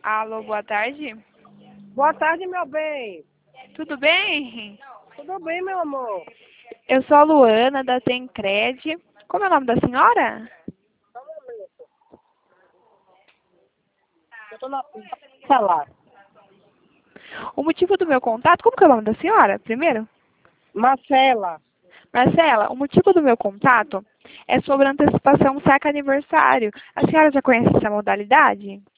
Alô, boa tarde. Boa tarde, meu bem. Tudo bem? Tudo bem, meu amor? Eu sou a Luana, da Tencred. Como é o nome da senhora? Só um momento. Eu tô na celular. O motivo do meu contato, como que é o nome da senhora, primeiro? Marcela. Marcela, o motivo do meu contato é sobre a antecipação saque aniversário. A senhora já conhece essa modalidade?